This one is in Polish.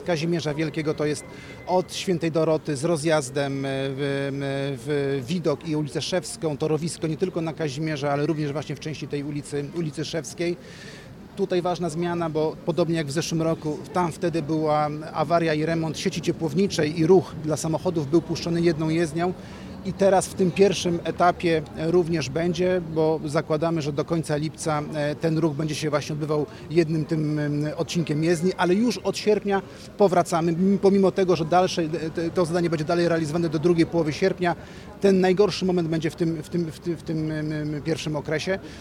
Kazimierza Wielkiego to jest od Świętej Doroty z rozjazdem w Widok i ulicę Szewską, torowisko nie tylko na Kazimierza, ale również właśnie w części tej ulicy Szewskiej. Tutaj ważna zmiana, bo podobnie jak w zeszłym roku, tam wtedy była awaria i remont sieci ciepłowniczej i ruch dla samochodów był puszczony jedną jezdnią. I teraz w tym pierwszym etapie również będzie, bo zakładamy, że do końca lipca ten ruch będzie się właśnie odbywał jednym tym odcinkiem jezdni, ale już od sierpnia powracamy, pomimo tego, że to zadanie będzie dalej realizowane do drugiej połowy sierpnia. Ten najgorszy moment będzie w tym pierwszym okresie.